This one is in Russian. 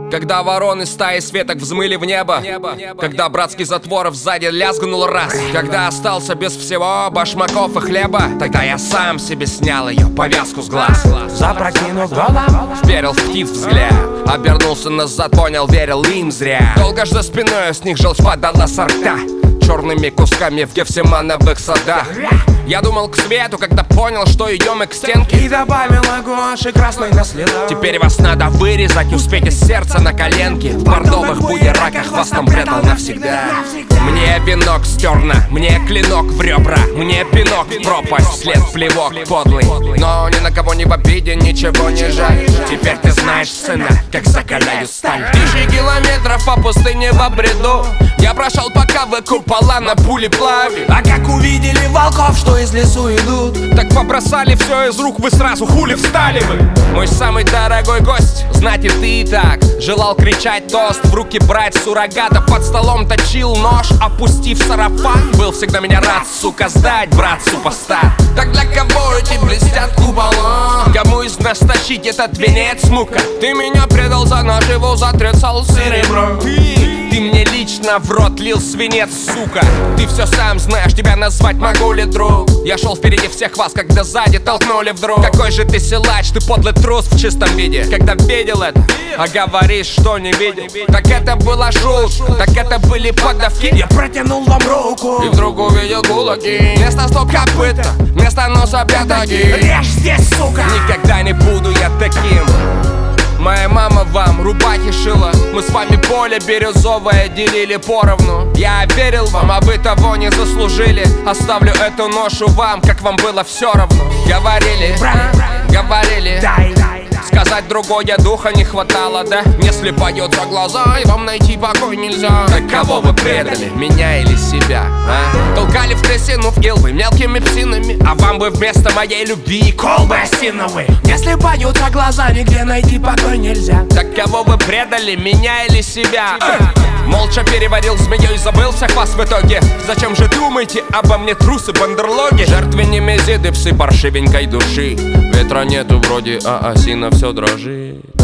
Когда вороны стаи светок взмыли в небо, когда братский затвор сзади лязгнул раз, когда остался без всего башмаков и хлеба, тогда я сам себе снял ее повязку с глаз. Запрокинув голову, вперил в птиц взгляд, обернулся назад, понял, верил им зря. Долго ж за спиной с них желчь падала со рта черными кусками в Гефсимановых садах. Я думал к свету, когда понял, что идем мы к стенке, и добавил гуаши красной на следах. Теперь вас надо вырезать, успеть из сердца на коленки. В бордовых будераках вас там прятал навсегда. Мне венок стерно, мне клинок в ребра, мне пинок в пропасть, вслед плевок подлый. Но ни на кого не в обиде, ничего не жаль. Теперь ты знаешь, сына, как закаляю сталь. Тысячи километров по пустыне в обреду я прошел, пока вы купола на пулеплаве. А как увидели волков, что из лесу идут, так побросали все из рук, вы сразу хули встали вы. Мой самый дорогой гость, знать и ты и так желал кричать тост, в руки брать суррогата, под столом точил нож, опустив сарафан. Был всегда меня рад, сука, сдать, брат, супостат. Так для кого эти блестят купола? Кому из нас тащить этот венец, мука? Ты меня предал за наживу, затрясал серебро. Ты мне лично в рот лил свинец, сука. Ты все сам знаешь, тебя назвать могу ли, друг? Я шел впереди всех вас, когда сзади толкнули вдруг. Какой же ты силач, ты подлый трус в чистом виде. Когда видел это, а говоришь, что не видел. Так это была шутка, так это были поддавки. Я протянул вам руку и вдруг увидел кулаки. Вместо стоп копыта, вместо носа пятаки. Режь здесь, сука. Никогда не буду я таким. Моя мама вам рубахи шила, мы с вами поле бирюзовое делили поровну. Я верил вам, а вы того не заслужили. Оставлю эту ношу вам, как вам было все равно. Говорили, говорили, сказать другое духа не хватало, да? Если поет за глаза, и вам найти покой нельзя. Так кого вы предали, меня или себя, а? Толкали в трясину в илвы мелкими псинами, а вам бы вместо моей любви колбы осиновые. Если поют за глаза, нигде найти покой нельзя. Так кого вы предали, меня или себя? Молча переварил змею и забыл всех вас в итоге. Зачем же думаете обо мне, трусы, бандерлоги? Жертвы немезиды, псы паршивенькой души. Ветра нету вроде, а осина все дрожит.